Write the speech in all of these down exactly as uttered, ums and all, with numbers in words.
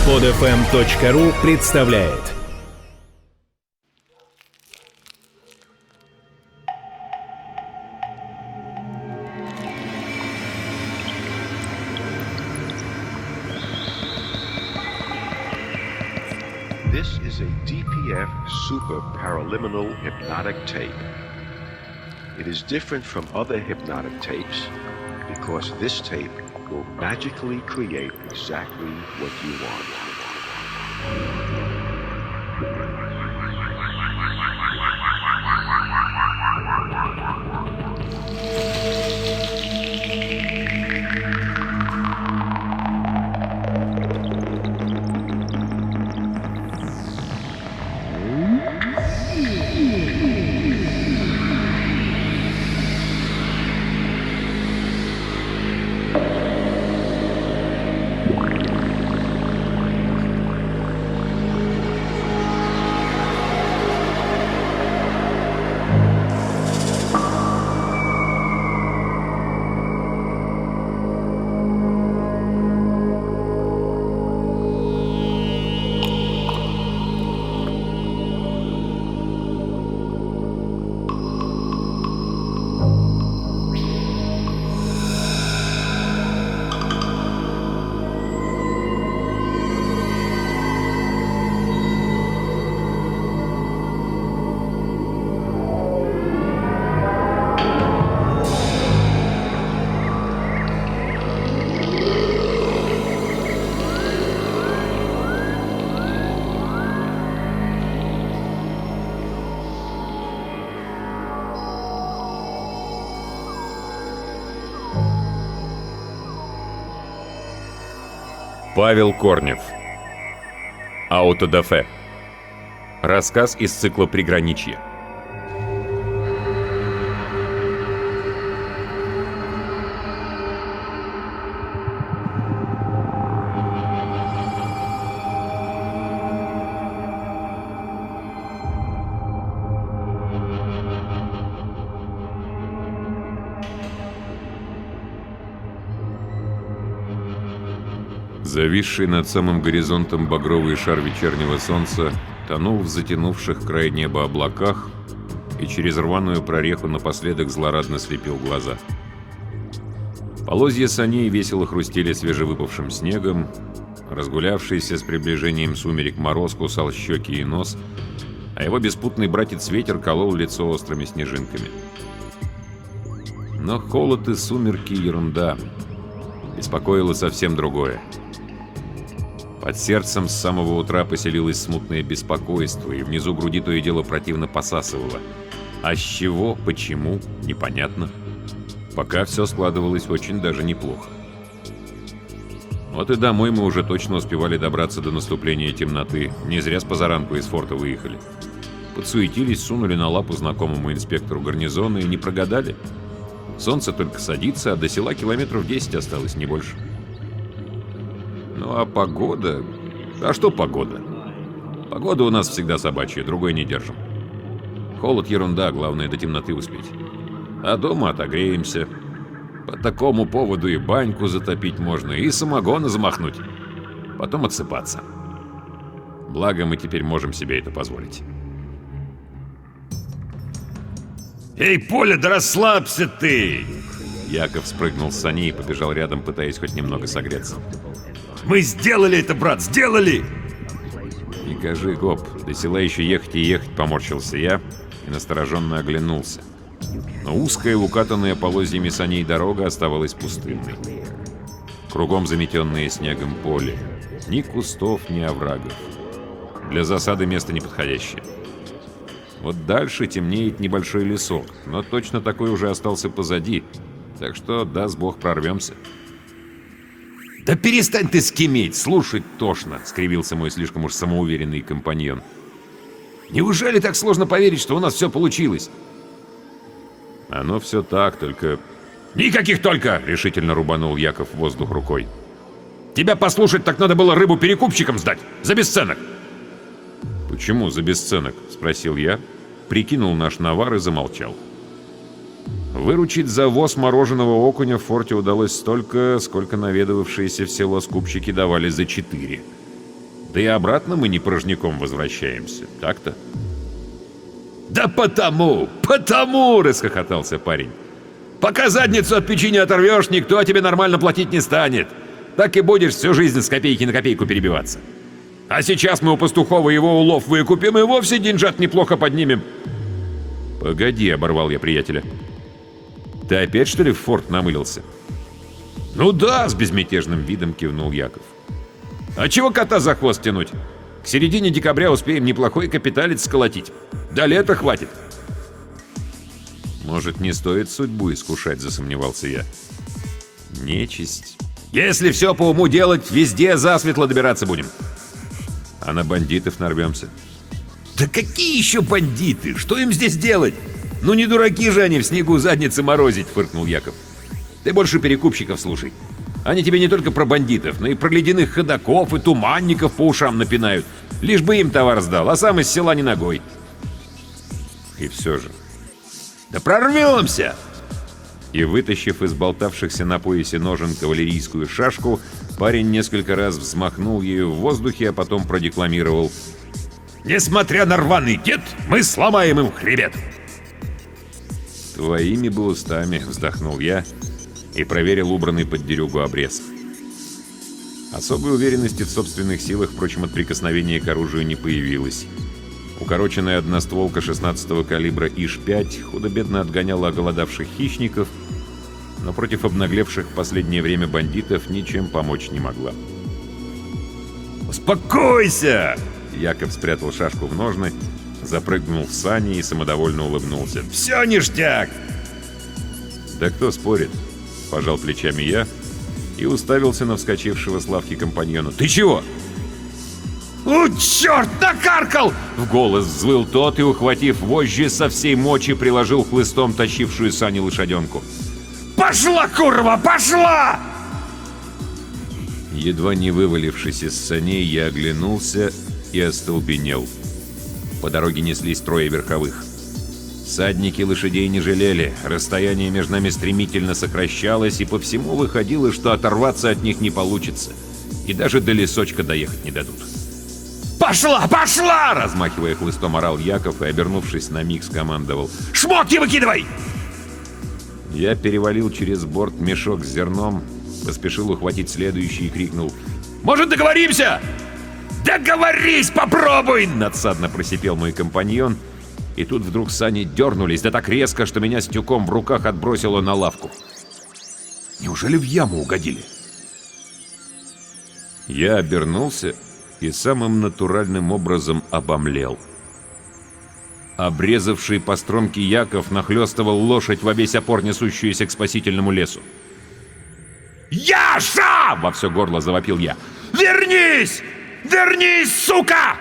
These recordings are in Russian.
под эф эм точка ру представляет. This is a D P F Super Paraliminal Hypnotic Tape. It is different from other hypnotic tapes because this tape will magically create exactly what you want. Павел Корнев. Аутодафе. Рассказ из цикла «Приграничье». Зависший над самым горизонтом багровый шар вечернего солнца тонул в затянувших край неба облаках и через рваную прореху напоследок злорадно слепил глаза. Полозья саней весело хрустели свежевыпавшим снегом, разгулявшийся с приближением сумерек мороз кусал щеки и нос, а его беспутный братец-ветер колол лицо острыми снежинками. Но холод и сумерки — ерунда. Беспокоило совсем другое. Под сердцем с самого утра поселилось смутное беспокойство, и внизу груди то и дело противно посасывало. А с чего, почему, непонятно. Пока все складывалось очень даже неплохо. Вот и домой мы уже точно успевали добраться до наступления темноты. Не зря с позаранку из форта выехали. Подсуетились, сунули на лапу знакомому инспектору гарнизона и не прогадали. Солнце только садится, а до села километров десять осталось, не больше. Ну а погода... А что погода? Погода у нас всегда собачья, другой не держим. Холод — ерунда, главное до темноты успеть. А дома отогреемся. По такому поводу и баньку затопить можно, и самогона замахнуть. Потом отсыпаться. Благо мы теперь можем себе это позволить. «Эй, Поля, да расслабься ты!» Яков спрыгнул с саней и побежал рядом, пытаясь хоть немного согреться. «Мы сделали это, брат, сделали!» «Не кажи, гоп, до села еще ехать и ехать», — поморщился я и настороженно оглянулся. Но узкая, укатанная полозьями саней дорога оставалась пустынной. Кругом заметенные снегом поле. Ни кустов, ни оврагов. Для засады место неподходящее. Вот дальше темнеет небольшой лесок, но точно такой уже остался позади, так что, даст бог, прорвемся. «Да перестань ты скиметь, слушай!» «Слушать тошно», — скривился мой слишком уж самоуверенный компаньон. «Неужели так сложно поверить, что у нас все получилось?» «Оно все так, только...» «Никаких только!» — решительно рубанул Яков в воздух рукой. «Тебя послушать, так надо было рыбу перекупщикам сдать, за бесценок!» «Почему за бесценок?» — спросил я, прикинул наш навар и замолчал. Выручить за воз мороженого окуня в форте удалось столько, сколько наведывавшиеся в село скупщики давали за четыре. Да и обратно мы не порожняком возвращаемся, так-то? Да потому, потому, расхохотался парень. Пока задницу от печи не оторвешь, никто тебе нормально платить не станет. Так и будешь всю жизнь с копейки на копейку перебиваться. А сейчас мы у Пастухова его улов выкупим и вовсе деньжат неплохо поднимем. Погоди, оборвал я приятеля. Ты опять, что ли, в форт намылился? Ну да, С безмятежным видом кивнул Яков. а чего кота за хвост тянуть? К середине декабря успеем неплохой капиталец сколотить. До лета хватит. Может, не стоит судьбу искушать, засомневался я. Нечисть. Если все по уму делать, везде засветло добираться будем. А на бандитов нарвемся. Да какие еще бандиты? Что им здесь делать? Ну не дураки же они в снегу задницы морозить, фыркнул Яков. Ты больше перекупщиков слушай. Они тебе не только про бандитов, но и про ледяных ходоков и туманников по ушам напинают. Лишь бы им товар сдал, а сам из села не ногой. И все же. Да прорвемся! И, вытащив из болтавшихся на поясе ножен кавалерийскую шашку, парень несколько раз взмахнул ею в воздухе, а потом продекламировал: «Несмотря на рваный дед, мы сломаем им хребет!» «Твоими бы устами», — вздохнул я и проверил убранный под дерюгу обрез. Особой уверенности в собственных силах, впрочем, от прикосновения к оружию не появилось. Укороченная одностволка шестнадцатого калибра ИШ пять худо-бедно отгоняла оголодавших хищников, но против обнаглевших в последнее время бандитов ничем помочь не могла. «Успокойся!» Яков спрятал шашку в ножны, запрыгнул в сани и самодовольно улыбнулся. «Все ништяк!» «Да кто спорит?» — пожал плечами я и уставился на вскочившего с лавки компаньона. «Ты чего?» «У, черт, накаркал!» В голос взвыл тот и, ухватив вожжи, со всей мочи приложил хлыстом тащившую сани лошаденку. «Пошла, курва, пошла!» Едва не вывалившись из саней, я оглянулся и остолбенел. По дороге неслись трое верховых. Всадники лошадей не жалели, расстояние между нами стремительно сокращалось, и по всему выходило, что оторваться от них не получится, и даже до лесочка доехать не дадут. «Пошла, пошла!» Размахивая хлыстом, орал Яков и, обернувшись на миг, скомандовал: «Шмотки выкидывай!» Я перевалил через борт мешок с зерном, поспешил ухватить следующий и крикнул: «Может, договоримся?» «Договорись, попробуй!» Надсадно просипел мой компаньон, и тут вдруг сани дернулись, да так резко, что меня с тюком в руках отбросило на лавку. Неужели в яму угодили? Я обернулся и самым натуральным образом обомлел. Обрезавший по стромке Яков нахлёстывал лошадь во весь опор, несущуюся к спасительному лесу. «Яша!» — во все горло завопил я. «Вернись! Вернись, сука!»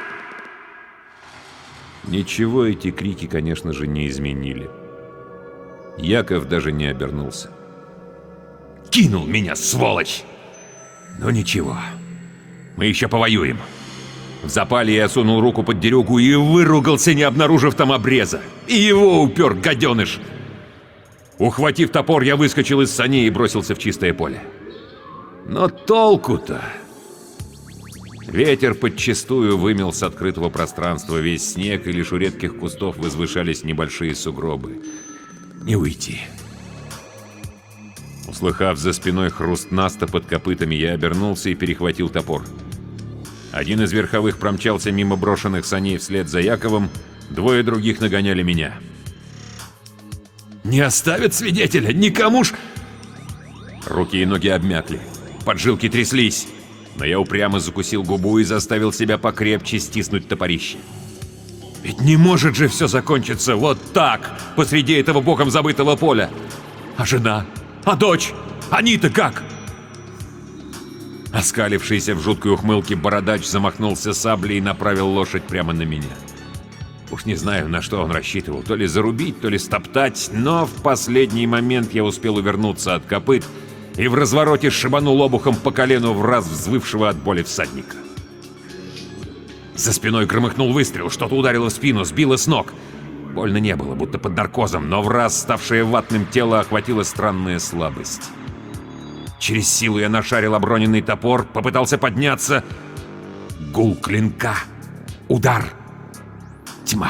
Ничего эти крики, конечно же, не изменили. Яков даже не обернулся. «Кинул меня, сволочь!» «Ну ничего, мы еще повоюем». В запале я сунул руку под дерюгу и выругался, не обнаружив там обреза. И его упер, гаденыш! Ухватив топор, я выскочил из саней и бросился в чистое поле. Но толку-то? Ветер подчистую вымел с открытого пространства весь снег, и лишь у редких кустов возвышались небольшие сугробы. Не уйти. Услыхав за спиной хруст наста под копытами, я обернулся и перехватил топор. Один из верховых промчался мимо брошенных саней вслед за Яковом, двое других нагоняли меня. «Не оставят свидетеля! Никому ж...» Руки и ноги обмякли, поджилки тряслись, но я упрямо закусил губу и заставил себя покрепче стиснуть топорище. Ведь не может же все закончиться вот так, посреди этого богом забытого поля. А жена? А дочь? Они-то как? Оскалившийся в жуткой ухмылке бородач замахнулся саблей и направил лошадь прямо на меня. Уж не знаю, на что он рассчитывал, то ли зарубить, то ли стоптать, но в последний момент я успел увернуться от копыт и в развороте шибанул обухом по колену в раз взвывшего от боли всадника. За спиной громыхнул выстрел, что-то ударило в спину, сбило с ног. Больно не было, будто под наркозом, но в раз ставшее ватным тело охватила странная слабость. Через силу я нашарил оброненный топор, попытался подняться. Гул клинка. Удар. Тьма.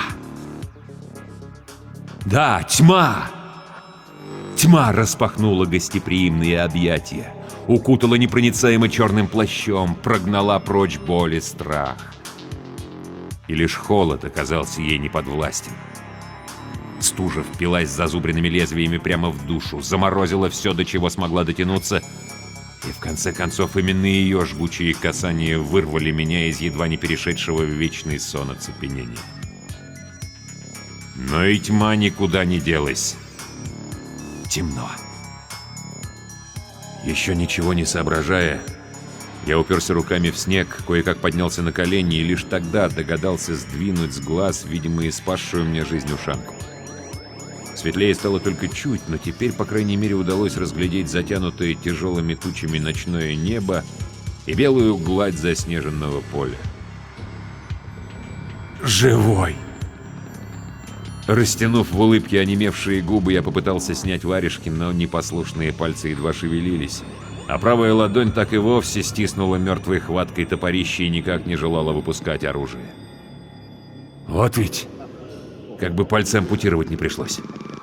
Да, тьма! Тьма распахнула гостеприимные объятия, укутала непроницаемо черным плащом, прогнала прочь боль и страх. И лишь холод оказался ей неподвластен. Стужа впилась зазубренными лезвиями прямо в душу, заморозила все, до чего смогла дотянуться, и в конце концов именно ее жгучие касания вырвали меня из едва не перешедшего в вечный сон оцепенения. Но и тьма никуда не делась. Темно. Еще ничего не соображая, я уперся руками в снег, кое-как поднялся на колени и лишь тогда догадался сдвинуть с глаз, видимо, и спасшую мне жизнь ушанку. Светлее стало только чуть, но теперь, по крайней мере, удалось разглядеть затянутое тяжелыми тучами ночное небо и белую гладь заснеженного поля. Живой! Растянув в улыбке онемевшие губы, я попытался снять варежки, но непослушные пальцы едва шевелились, а правая ладонь так и вовсе стиснула мертвой хваткой топорище и никак не желала выпускать оружие. Вот ведь! Как бы пальцы ампутировать не пришлось.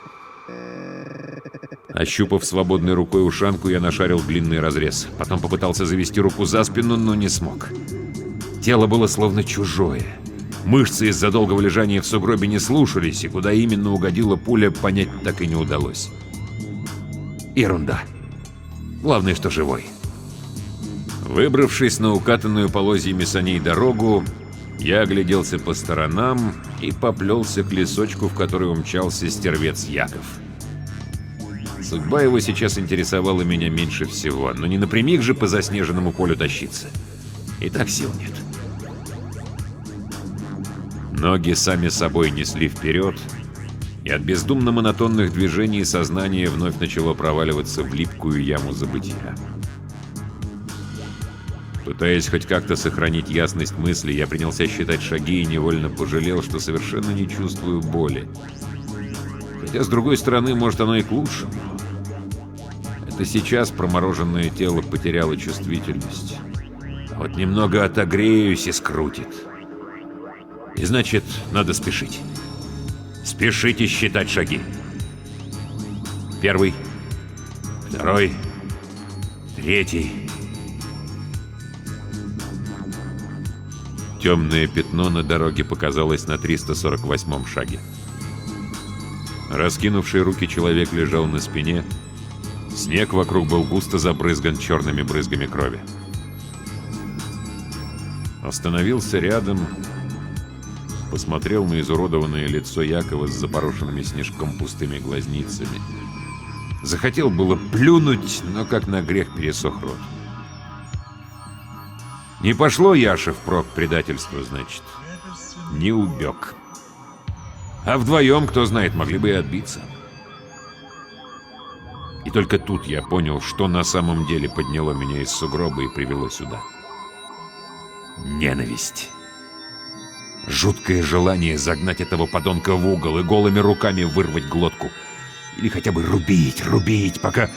Ощупав свободной рукой ушанку, я нашарил длинный разрез. Потом попытался завести руку за спину, но не смог. Тело было словно чужое. Мышцы из-за долгого лежания в сугробе не слушались, и куда именно угодила пуля, понять так и не удалось. Ерунда. Главное, что живой. Выбравшись на укатанную полозьями саней дорогу, я огляделся по сторонам и поплелся к лесочку, в который умчался стервец Яков. Судьба его сейчас интересовала меня меньше всего, но не напрямик же по заснеженному полю тащиться. И так сил нет. Ноги сами собой несли вперед, и от бездумно монотонных движений сознание вновь начало проваливаться в липкую яму забытия. Пытаясь хоть как-то сохранить ясность мысли, я принялся считать шаги и невольно пожалел, что совершенно не чувствую боли. Хотя, с другой стороны, может, оно и к лучшему. Это сейчас промороженное тело потеряло чувствительность. А вот немного отогреюсь и скрутит. И значит, надо спешить. Спешить и считать шаги. Первый, второй, третий. Темное пятно на дороге показалось на триста сорок восьмом шаге. Раскинувший руки человек лежал на спине. Снег вокруг был густо забрызган черными брызгами крови. Остановился рядом, посмотрел на изуродованное лицо Якова с запорошенными снежком пустыми глазницами. Захотел было плюнуть, но как на грех пересох рот. Не пошло Яше впрок предательство, значит. Не убег. А вдвоем, кто знает, могли бы и отбиться. И только тут я понял, что на самом деле подняло меня из сугроба и привело сюда. Ненависть. Жуткое желание загнать этого подонка в угол и голыми руками вырвать глотку. Или хотя бы рубить, рубить, пока...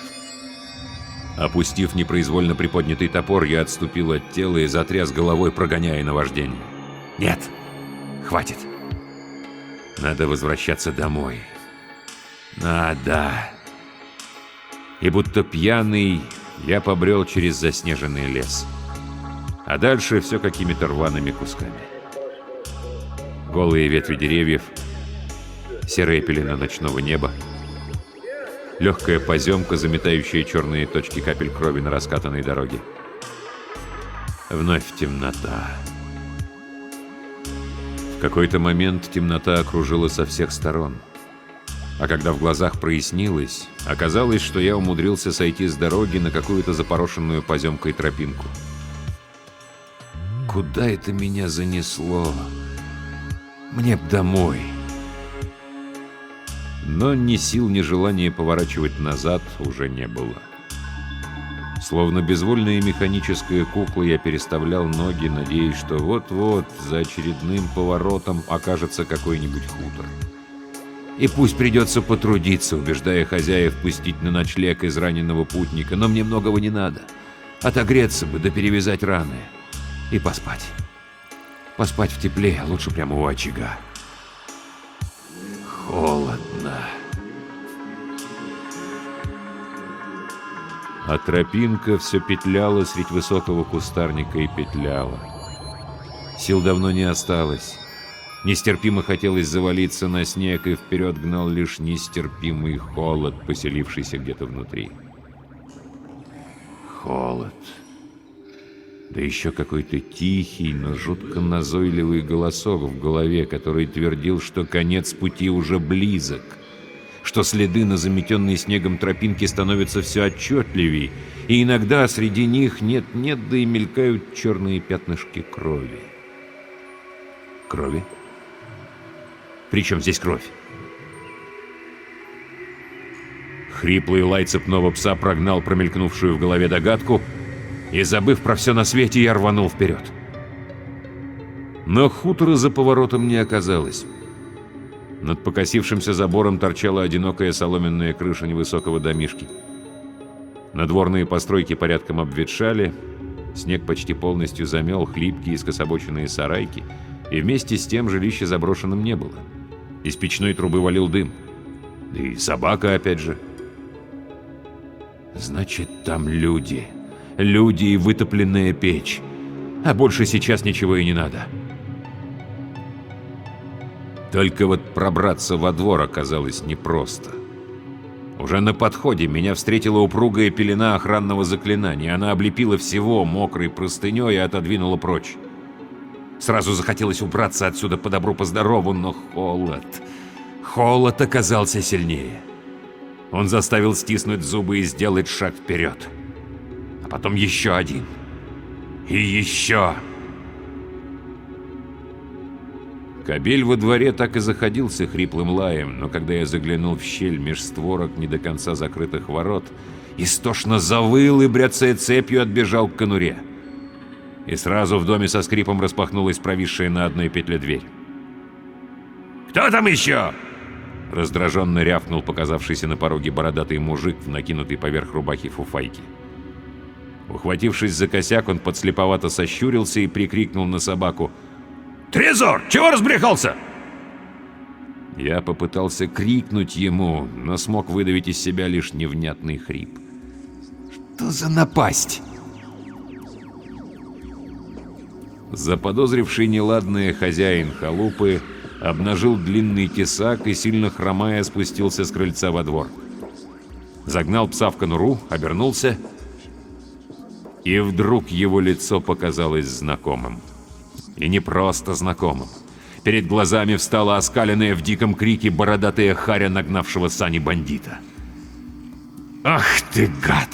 Опустив непроизвольно приподнятый топор, я отступил от тела и затряс головой, прогоняя наваждение. Нет, хватит. Надо возвращаться домой. Надо. И будто пьяный, я побрел через заснеженный лес. А дальше все какими-то рваными кусками. Голые ветви деревьев, серая пелена ночного неба, легкая поземка, заметающая черные точки капель крови на раскатанной дороге. Вновь темнота. В какой-то момент темнота окружила со всех сторон. А когда в глазах прояснилось, оказалось, что я умудрился сойти с дороги на какую-то запорошенную поземкой тропинку. Куда это меня занесло? Мне б домой. Но ни сил, ни желания поворачивать назад уже не было. Словно безвольная механическая кукла, я переставлял ноги, надеясь, что вот-вот за очередным поворотом окажется какой-нибудь хутор. И пусть придется потрудиться, убеждая хозяев пустить на ночлег израненного путника, но мне многого не надо. Отогреться бы да перевязать раны. и поспать. Поспать в тепле, лучше прямо у очага. Холодно. А тропинка все петляла средь высокого кустарника и петляла. Сил давно не осталось. Нестерпимо хотелось завалиться на снег, и вперед гнал лишь нестерпимый холод, поселившийся где-то внутри. Холод. Да еще какой-то тихий, но жутко назойливый голосок в голове, который твердил, что конец пути уже близок, что следы на заметенной снегом тропинке становятся все отчетливей, и иногда среди них нет-нет, да и мелькают черные пятнышки крови. Крови? Причем здесь кровь? Хриплый лай цепного пса прогнал промелькнувшую в голове догадку, и, забыв про все на свете, я рванул вперед. Но хутора за поворотом не оказалось. Над покосившимся забором торчала одинокая соломенная крыша невысокого домишки. Надворные постройки порядком обветшали, снег почти полностью замел хлипкие скособоченные сарайки, и вместе с тем жилища заброшенным не было. Из печной трубы валил дым. Да и собака опять же. Значит, там люди. Люди и вытопленная печь. А больше сейчас ничего и не надо. Только вот пробраться во двор оказалось непросто. Уже на подходе меня встретила упругая пелена охранного заклинания. Она облепила всего мокрой простыней и отодвинула прочь. Сразу захотелось убраться отсюда по добру, по здорову, но холод... Холод оказался сильнее. Он заставил стиснуть зубы и сделать шаг вперед. А потом еще один. И еще... Кобель во дворе так и заходился хриплым лаем, но когда я заглянул в щель меж створок не до конца закрытых ворот, истошно завыл и, бряцая цепью, отбежал к конуре. И сразу в доме со скрипом распахнулась провисшая на одной петле дверь. «Кто там еще?» Раздраженно рявкнул показавшийся на пороге бородатый мужик в накинутой поверх рубахи фуфайке. Ухватившись за косяк, он подслеповато сощурился и прикрикнул на собаку: «Трезор, чего разбрехался?» Я попытался крикнуть ему, но смог выдавить из себя лишь невнятный хрип. «Что за напасть?» Заподозривший неладное хозяин халупы обнажил длинный тесак и, сильно хромая, спустился с крыльца во двор. Загнал пса в конуру, обернулся, и вдруг его лицо показалось знакомым. И не просто знакомым. Перед глазами встала оскаленная в диком крике бородатая харя нагнавшего сани бандита. «Ах ты, гад!»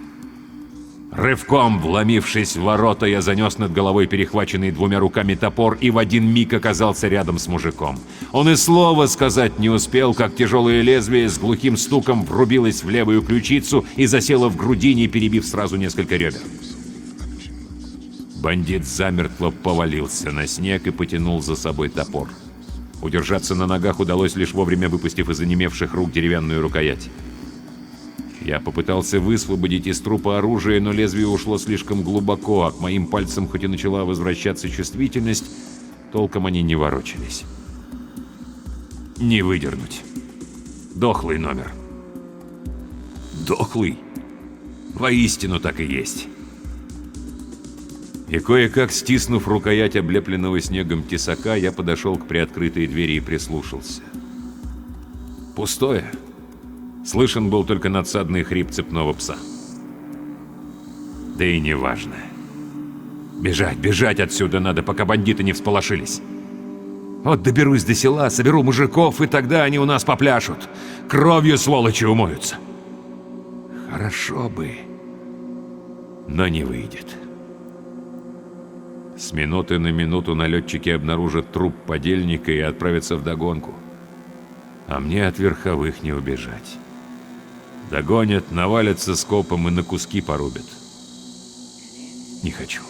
Рывком вломившись в ворота, я занес над головой перехваченный двумя руками топор и в один миг оказался рядом с мужиком. Он и слова сказать не успел, как тяжелое лезвие с глухим стуком врубилось в левую ключицу и засело в грудине, перебив сразу несколько ребер. Бандит замертво повалился на снег и потянул за собой топор. Удержаться на ногах удалось лишь вовремя, выпустив из онемевших рук деревянную рукоять. Я попытался высвободить из трупа оружие, но лезвие ушло слишком глубоко, а к моим пальцам хоть и начала возвращаться чувствительность, толком они не ворочались. Не выдернуть. Дохлый номер. Дохлый? Воистину так и есть. И кое-как, стиснув рукоять облепленного снегом тесака, я подошел к приоткрытой двери и прислушался. Пустое. Слышен был только надсадный хрип цепного пса. Да и неважно. Бежать, бежать отсюда надо, пока бандиты не всполошились. Вот доберусь до села, соберу мужиков, и тогда они у нас попляшут. Кровью сволочи умоются. Хорошо бы, но не выйдет. С минуты на минуту налетчики обнаружат труп подельника и отправятся вдогонку. А мне от верховых не убежать. Догонят, навалятся скопом и на куски порубят. Не хочу.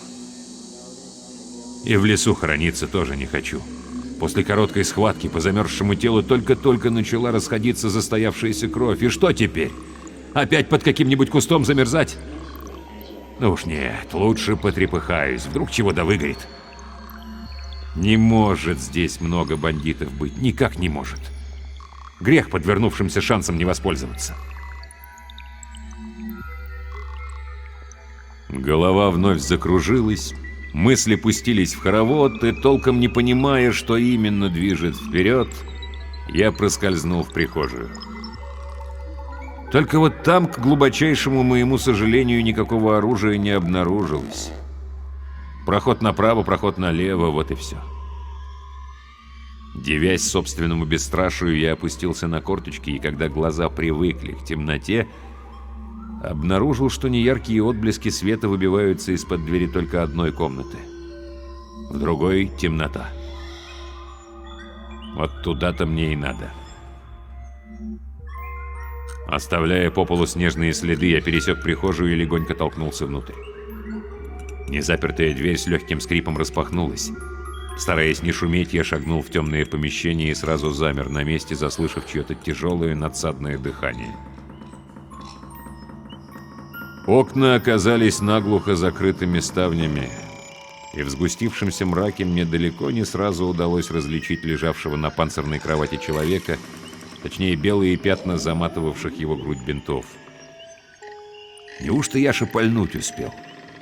И в лесу хорониться тоже не хочу. После короткой схватки по замерзшему телу только-только начала расходиться застоявшаяся кровь. И что теперь? Опять под каким-нибудь кустом замерзать? Ну уж нет, лучше потрепыхаюсь, вдруг чего да выгорит. Не может здесь много бандитов быть, никак не может. Грех подвернувшимся шансом не воспользоваться. Голова вновь закружилась, мысли пустились в хоровод, и, толком не понимая, что именно движет вперед, я проскользнул в прихожую. Только вот там, к глубочайшему моему сожалению, никакого оружия не обнаружилось. Проход направо, проход налево, вот и все. Дивясь собственному бесстрашию, я опустился на корточки, и когда глаза привыкли к темноте, обнаружил, что неяркие отблески света выбиваются из-под двери только одной комнаты. В другой — темнота. Вот туда-то мне и надо. Оставляя по полу снежные следы, я пересек прихожую и легонько толкнулся внутрь. Незапертая дверь с легким скрипом распахнулась. Стараясь не шуметь, я шагнул в темное помещение и сразу замер на месте, заслышав чье-то тяжелое надсадное дыхание. Окна оказались наглухо закрытыми ставнями, и в сгустившемся мраке мне далеко не сразу удалось различить лежавшего на панцирной кровати человека, точнее белые пятна заматывавших его грудь бинтов. Неужто Яша пальнуть успел?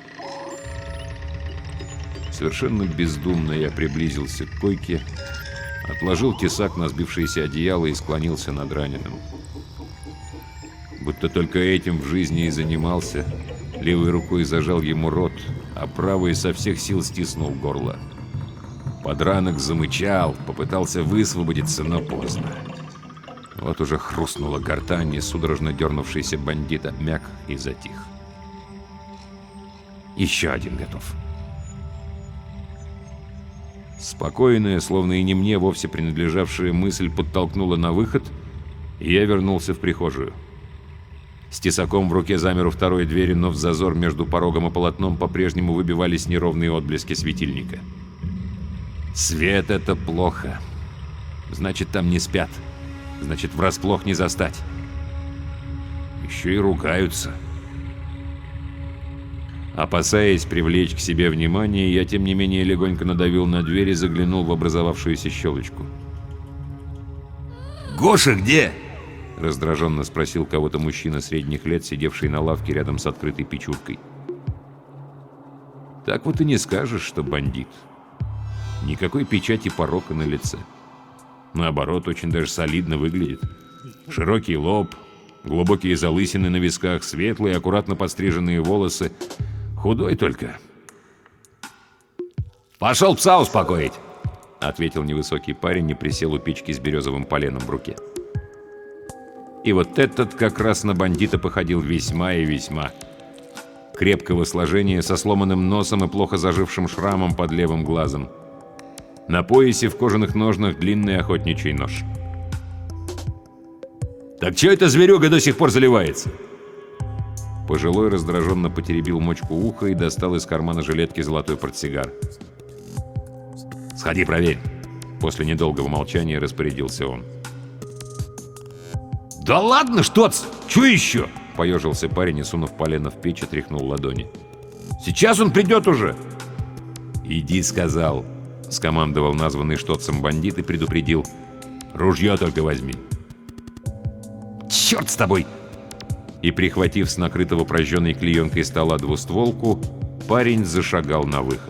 Совершенно бездумно я приблизился к койке, отложил тесак на сбившееся одеяло и склонился над раненым. Будто только этим в жизни и занимался, левой рукой зажал ему рот, а правой со всех сил стиснул горло. Подранок замычал, попытался высвободиться, но поздно. Вот уже хрустнула гортань, и судорожно дернувшийся бандит обмяк и затих. Еще один готов. Спокойная, словно и не мне вовсе принадлежавшая мысль подтолкнула на выход, и я вернулся в прихожую. С тесаком в руке замер у второй двери, но в зазор между порогом и полотном по-прежнему выбивались неровные отблески светильника. Свет — это плохо. Значит, там не спят. Значит, врасплох не застать. Еще и ругаются. Опасаясь привлечь к себе внимание, я, тем не менее, легонько надавил на дверь и заглянул в образовавшуюся щелочку. «Гоша где?» — раздраженно спросил кого-то мужчина средних лет, сидевший на лавке рядом с открытой печуркой. Так вот и не скажешь, что бандит. Никакой печати порока на лице. Наоборот, очень даже солидно выглядит. Широкий лоб, глубокие залысины на висках, светлые, аккуратно подстриженные волосы. Худой только. «Пошел пса успокоить!» — ответил невысокий парень и присел у печки с березовым поленом в руке. И вот этот как раз на бандита походил весьма и весьма. Крепкого сложения, со сломанным носом и плохо зажившим шрамом под левым глазом. На поясе в кожаных ножнах длинный охотничий нож. «Так чё эта зверюга до сих пор заливается?» Пожилой раздраженно потеребил мочку уха и достал из кармана жилетки золотой портсигар. «Сходи, проверь!» После недолгого молчания распорядился он. «Да ладно, штоц! Чё еще?» Поежился парень и, сунув полено в печь, отряхнул ладони. «Сейчас он придет уже!» «Иди, сказал!» — скомандовал названный штоцем бандит и предупредил. «Ружье только возьми!» «Черт с тобой!» И, прихватив с накрытого прожженной клеенкой стола двустволку, парень зашагал на выход.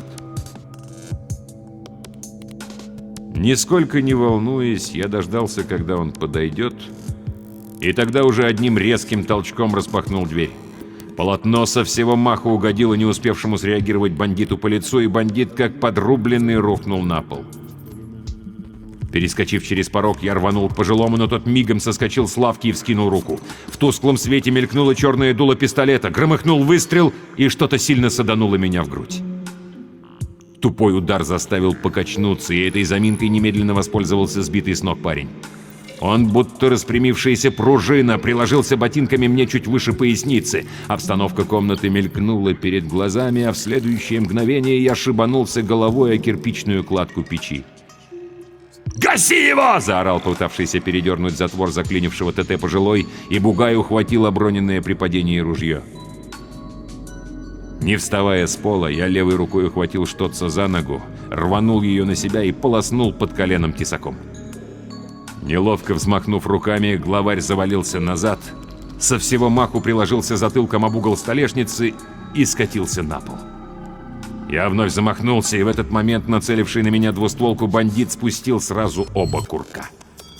Нисколько не волнуясь, я дождался, когда он подойдет, и тогда уже одним резким толчком распахнул дверь. Полотно со всего маха угодило не успевшему среагировать бандиту по лицу, и бандит, как подрубленный, рухнул на пол. Перескочив через порог, я рванул к пожилому, но тот мигом соскочил с лавки и вскинул руку. В тусклом свете мелькнуло черное дуло пистолета, громыхнул выстрел, и что-то сильно садануло меня в грудь. Тупой удар заставил покачнуться, и этой заминкой немедленно воспользовался сбитый с ног парень. Он, будто распрямившаяся пружина, приложился ботинками мне чуть выше поясницы. Обстановка комнаты мелькнула перед глазами, а в следующее мгновение я шибанулся головой о кирпичную кладку печи. «Гаси его!» — заорал пытавшийся передернуть затвор заклинившего ТТ пожилой, и Бугай ухватил оброненное при падении ружье. Не вставая с пола, я левой рукой ухватил Штоцца за ногу, рванул ее на себя и полоснул под коленом тесаком. Неловко взмахнув руками, главарь завалился назад, со всего маху приложился затылком об угол столешницы и скатился на пол. Я вновь замахнулся, и в этот момент нацеливший на меня двустволку бандит спустил сразу оба курка.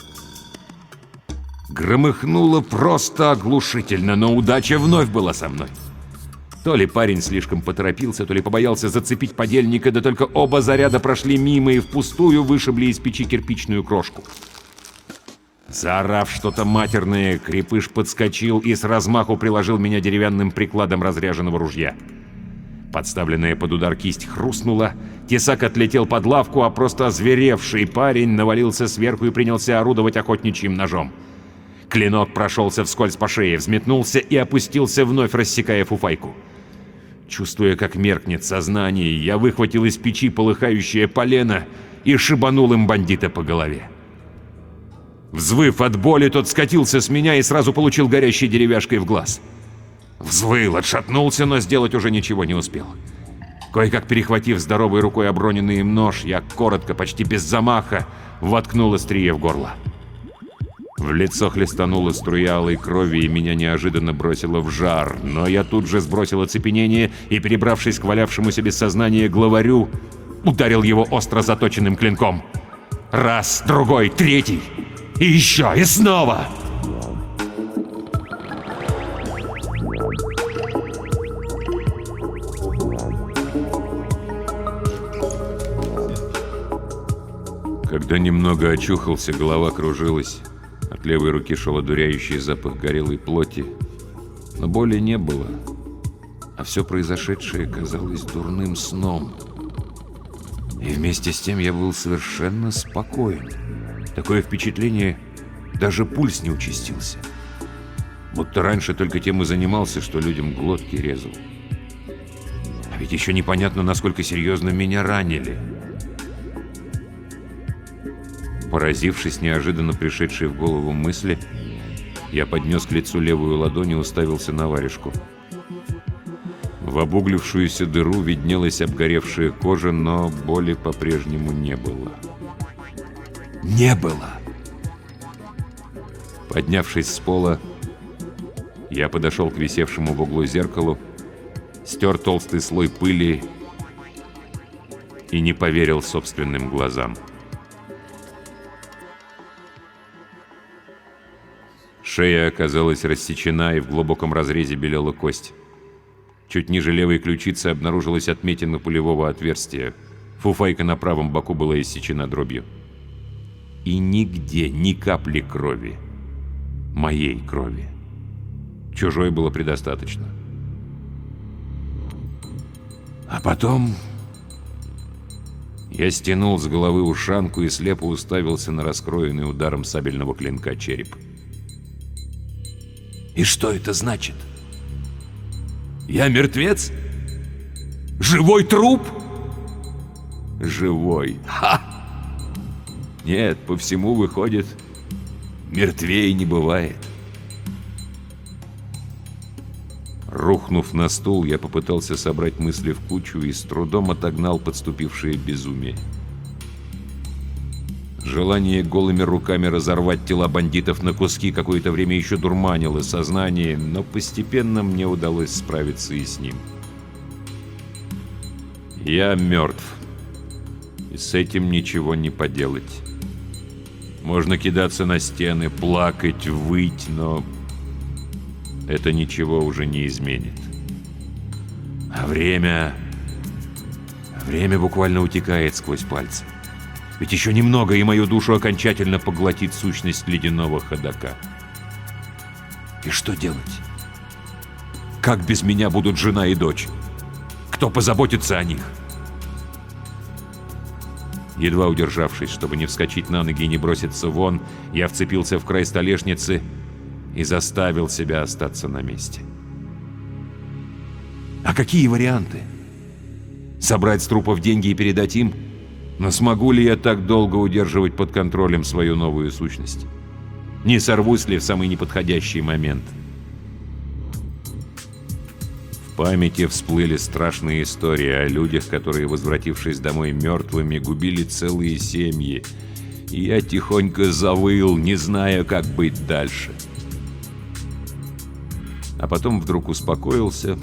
Громыхнуло просто оглушительно, но удача вновь была со мной. То ли парень слишком поторопился, то ли побоялся зацепить подельника, да только оба заряда прошли мимо и впустую вышибли из печи кирпичную крошку. Заорав что-то матерное, крепыш подскочил и с размаху приложил меня деревянным прикладом разряженного ружья. Подставленная под удар кисть хрустнула, тесак отлетел под лавку, а просто озверевший парень навалился сверху и принялся орудовать охотничьим ножом. Клинок прошелся вскользь по шее, взметнулся и опустился, вновь рассекая фуфайку. Чувствуя, как меркнет сознание, я выхватил из печи полыхающее полено и шибанул им бандита по голове. Взвыв от боли, тот скатился с меня и сразу получил горящей деревяшкой в глаз. Взвыл, отшатнулся, но сделать уже ничего не успел. Кое-как перехватив здоровой рукой оброненный им нож, я коротко, почти без замаха, воткнул острие в горло. В лицо хлестанула струя алой крови, и меня неожиданно бросило в жар, но я тут же сбросил оцепенение и, перебравшись к валявшемуся без сознания главарю, ударил его остро заточенным клинком. Раз, другой, третий, и еще, и снова! Когда немного очухался, голова кружилась. От левой руки шел одуряющий запах горелой плоти. Но боли не было. А все произошедшее казалось дурным сном. И вместе с тем я был совершенно спокоен. Такое впечатление, даже пульс не участился. Будто раньше только тем и занимался, что людям глотки резал. А ведь еще непонятно, насколько серьезно меня ранили. Поразившись неожиданно пришедшей в голову мысли, я поднес к лицу левую ладонь и уставился на варежку. В обуглившуюся дыру виднелась обгоревшая кожа, но боли по-прежнему не было. Не было! Поднявшись с пола, я подошел к висевшему в углу зеркалу, стер толстый слой пыли и не поверил собственным глазам. Шея оказалась рассечена, и в глубоком разрезе белела кость. Чуть ниже левой ключицы обнаружилась отметина пулевого отверстия. Фуфайка на правом боку была иссечена дробью. И нигде ни капли крови. Моей крови. Чужой было предостаточно. А потом я стянул с головы ушанку и слепо уставился на раскроенный ударом сабельного клинка череп. И что это значит? Я мертвец? Живой труп? Живой. Ха! Нет, по всему выходит, мертвее не бывает. Рухнув на стул, я попытался собрать мысли в кучу и с трудом отогнал подступившее безумие. Желание голыми руками разорвать тела бандитов на куски какое-то время еще дурманило сознание, но постепенно мне удалось справиться и с ним. Я мертв, и с этим ничего не поделать. Можно кидаться на стены, плакать, выть, но это ничего уже не изменит. А время... Время буквально утекает сквозь пальцы. Ведь еще немного, и мою душу окончательно поглотит сущность ледяного ходока. И что делать? Как без меня будут жена и дочь? Кто позаботится о них? Едва удержавшись, чтобы не вскочить на ноги и не броситься вон, я вцепился в край столешницы и заставил себя остаться на месте. А какие варианты? Собрать с трупов деньги и передать им? Но смогу ли я так долго удерживать под контролем свою новую сущность? Не сорвусь ли в самый неподходящий момент? В памяти всплыли страшные истории о людях, которые, возвратившись домой мертвыми, губили целые семьи. И я тихонько завыл, не зная, как быть дальше. А потом вдруг успокоился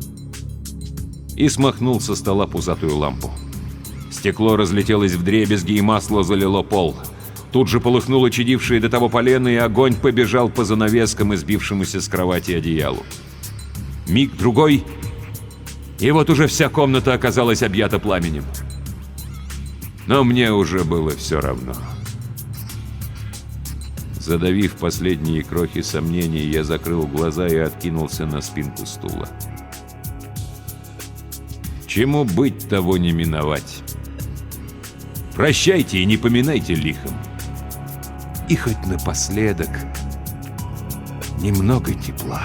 и смахнул со стола пузатую лампу. Стекло разлетелось вдребезги, и масло залило пол. Тут же полыхнуло чадившее до того полено, и огонь побежал по занавескам и сбившемуся с кровати одеялу. Миг-другой, и вот уже вся комната оказалась объята пламенем. Но мне уже было все равно. Задавив последние крохи сомнений, я закрыл глаза и откинулся на спинку стула. Чему быть, того не миновать. Прощайте и не поминайте лихом. И хоть напоследок немного тепла.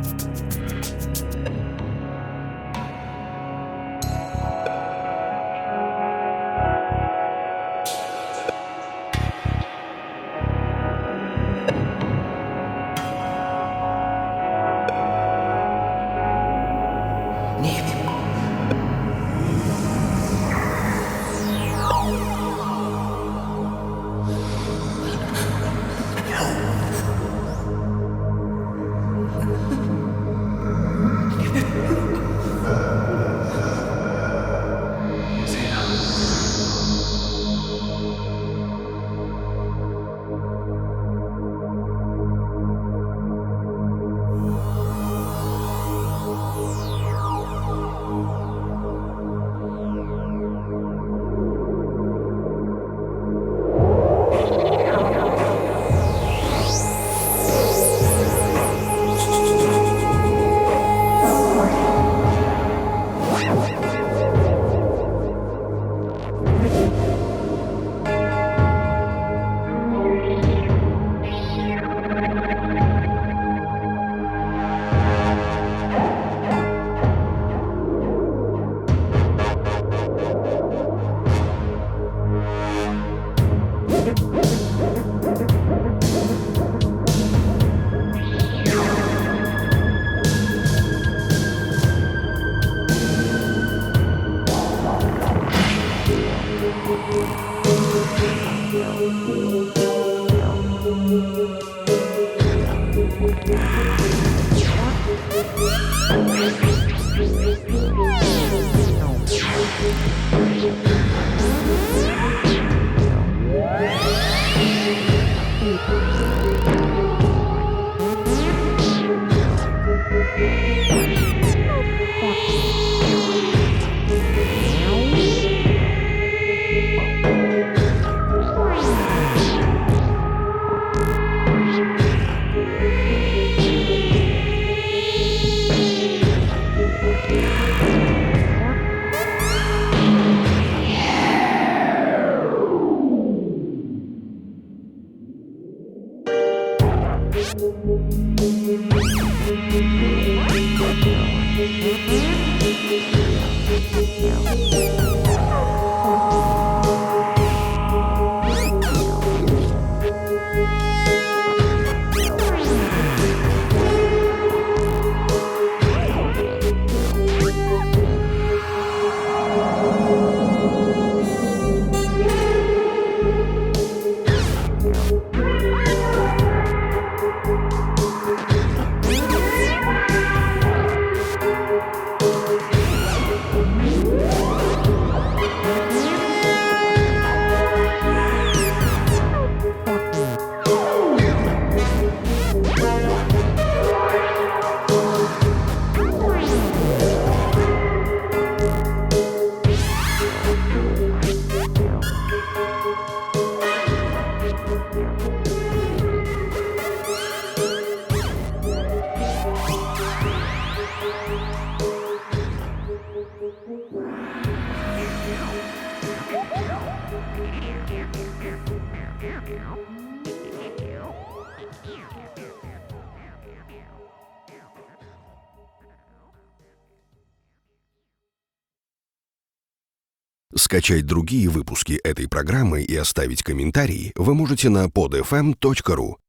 Скачать другие выпуски этой программы и оставить комментарии вы можете на под эф эм точка ру.